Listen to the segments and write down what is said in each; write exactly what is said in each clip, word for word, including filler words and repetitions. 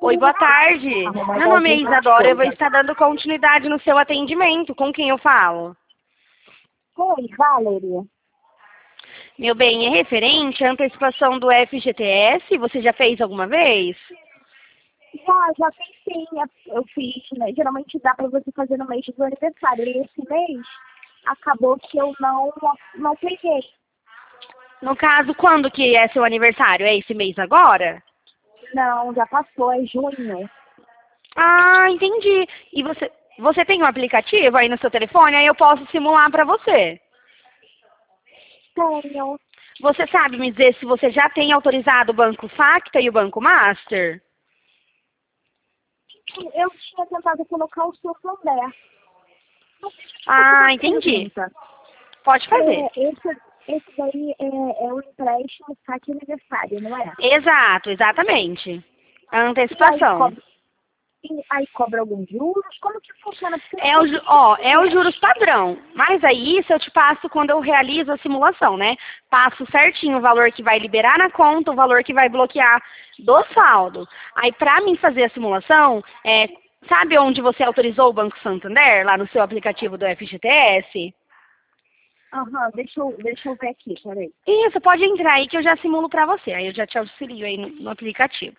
Oi, boa tarde. Arrumar Meu nome é algumas Isadora, eu vou coisas. estar dando continuidade no seu atendimento. Com quem eu falo? Oi, Valeria. Meu bem, é referente à antecipação do F G T S? Você já fez alguma vez? Já, já fiz sim, eu eu fiz, né? Geralmente dá para você fazer no mês do aniversário. E esse mês acabou que eu não, não peguei. No caso, quando que é seu aniversário? É esse mês agora? Não, já passou, é junho. Ah, entendi. E você, você tem um aplicativo aí no seu telefone? Aí eu posso simular para você. Tenho. Você sabe me dizer se você já tem autorizado o Banco Facta e o Banco Master? Eu tinha tentado colocar o seu Santander. Ah, Uma entendi. pergunta. Pode fazer. É, esse, esse daí é, é o empréstimo saque aniversário, não é? Exato, exatamente. A E aí antecipação. cobra, e aí cobra alguns juros? Como que funciona? Porque eu É o, nunca ju- fiz ó, é isso. os juros padrão. Mas aí isso eu te passo quando eu realizo a simulação, né? Passo certinho o valor que vai liberar na conta, o valor que vai bloquear do saldo. Aí pra mim fazer a simulação, é, sabe onde você autorizou o Banco Santander? Lá no seu aplicativo do F G T S? Aham, deixa eu, deixa eu ver aqui, peraí. Isso, pode entrar aí que eu já simulo pra você. Aí eu já te auxilio aí no, no aplicativo.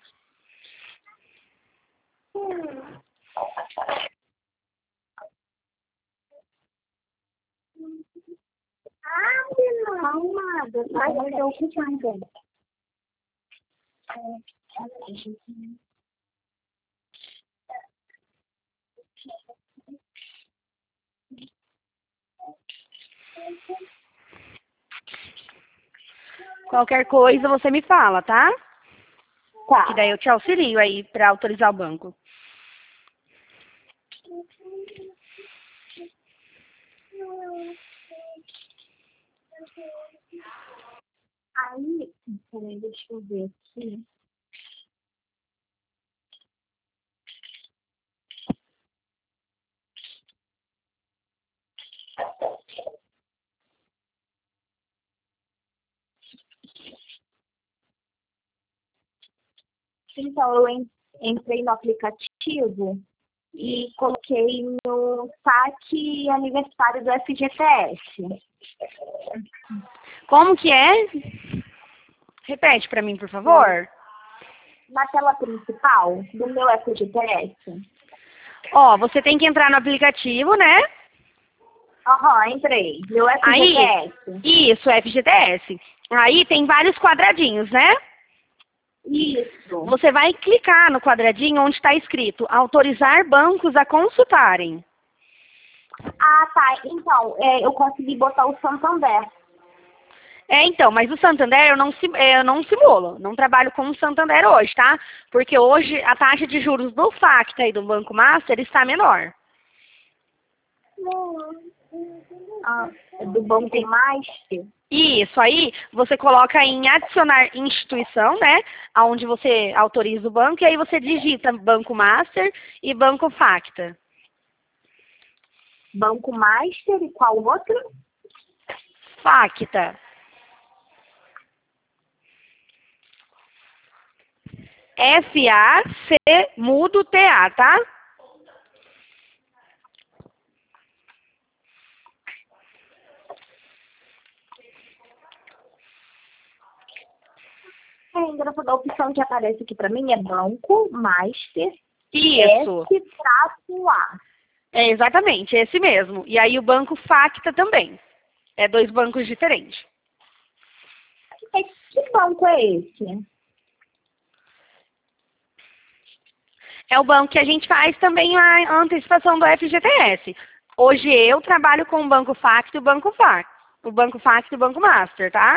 Ah, não, amada. Vai, vai ter o que mais, Qualquer coisa você me fala, tá? Que Tá. daí eu te auxilio aí pra autorizar o banco. Aí, peraí, deixa eu ver aqui. Então, eu en- entrei no aplicativo e coloquei no saque aniversário do F G T S. Como que é? Repete pra mim, por favor. Na tela principal do meu F G T S. Ó, você tem que entrar no aplicativo, né? Aham, entrei. Meu Aí, F G T S. isso, F G T S. Aí tem vários quadradinhos, né? Isso. Você vai clicar no quadradinho onde está escrito autorizar bancos a consultarem. Ah, tá. Então, é, eu consegui botar o Santander. É, então, mas o Santander eu não, sim- é, eu não simulo, não trabalho com o Santander hoje, tá? Porque hoje a taxa de juros do Facta e do Banco Master está menor. Ah, do Banco Master. Isso, aí você coloca em adicionar instituição, né? Onde você autoriza o banco, e aí você digita Banco Master e Banco Facta. Banco Master e qual outro? Facta. F A C mudo T A, tá? É engraçado, a opção que aparece aqui para mim é Banco Master Isso. S-A. É exatamente, esse mesmo. E aí o Banco Facta também. É dois bancos diferentes. É, que banco é esse? É o banco que a gente faz também a antecipação do F G T S. Hoje eu trabalho com o Banco Facta e o Banco Facta. O Banco Facta e o Banco Master, tá?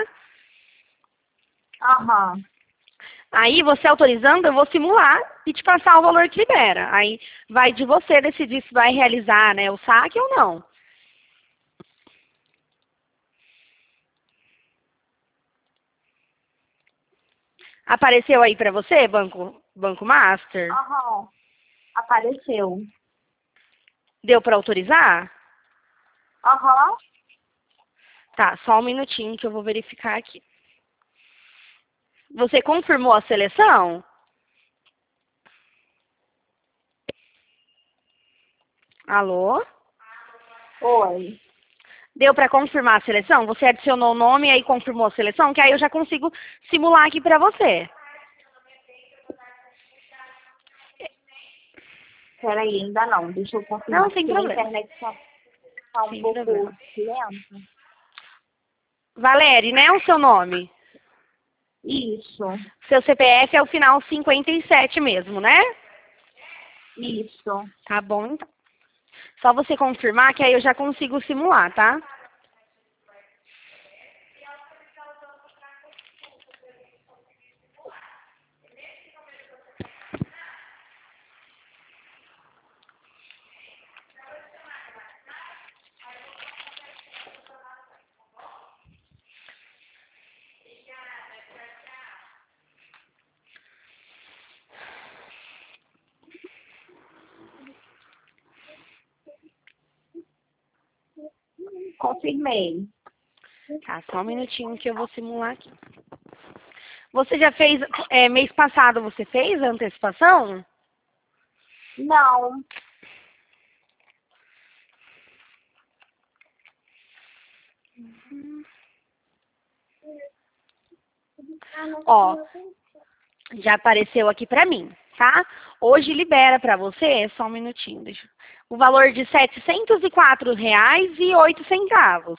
Aham. Aí você autorizando, eu vou simular e te passar o valor que libera. Aí vai de você decidir se vai realizar, né, o saque ou não. Apareceu aí pra você, Banco, Banco Master? Aham. Apareceu. Deu pra autorizar? Aham. Tá, só um minutinho que eu vou verificar aqui. Você confirmou a seleção? Alô? Oi. Deu para confirmar a seleção? Você adicionou o nome e aí confirmou a seleção? Que aí eu já consigo simular aqui para você. Peraí, ainda não. Deixa eu confirmar. Não, sem porque a problema. internet tá, tá um Sem pouco problema. lenta. Valéria, né, o seu nome? Isso. Seu C P F é o final cinquenta e sete mesmo, né? Isso. Tá bom, então. Só você confirmar que aí eu já consigo simular, tá? Confirmei. Tá, só um minutinho que eu vou simular aqui. Você já fez, é, mês passado você fez a antecipação? Não. Ó, já apareceu aqui pra mim, tá? Hoje libera pra você, só um minutinho, deixa. O valor de setecentos e quatro reais e oito centavos.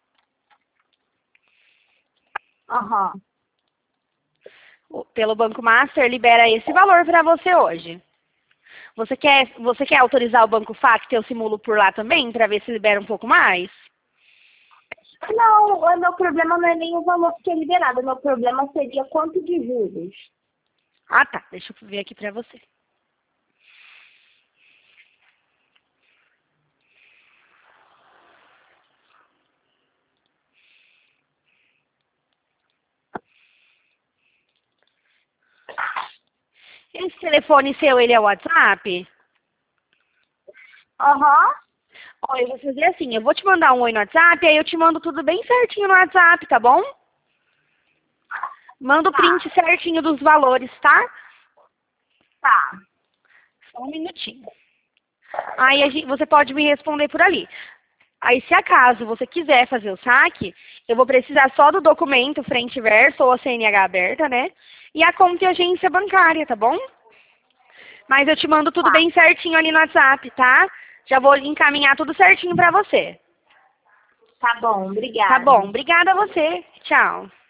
Aham. Pelo Banco Master libera esse valor pra você hoje. Você quer, você quer autorizar o Banco Facto e eu simulo por lá também, pra ver se libera um pouco mais? Não, o meu problema não é nem o valor que é liberado. O meu problema seria quanto de juros. Ah, tá. Deixa eu ver aqui pra você. Esse telefone seu, ele é o WhatsApp? Aham. Ó, eu vou fazer assim, eu vou te mandar um oi no WhatsApp, aí eu te mando tudo bem certinho no WhatsApp, tá bom? Manda o print certinho dos valores, tá? Tá. Só um minutinho. Aí a gente, você pode me responder por ali. Aí, se acaso você quiser fazer o saque, eu vou precisar só do documento frente e verso ou a C N H aberta, né? E a conta e agência bancária, tá bom? Mas eu te mando tudo Tá. bem certinho ali no WhatsApp, tá? Já vou encaminhar tudo certinho pra você. Tá bom, obrigada. Tá bom, obrigada a você. Tchau.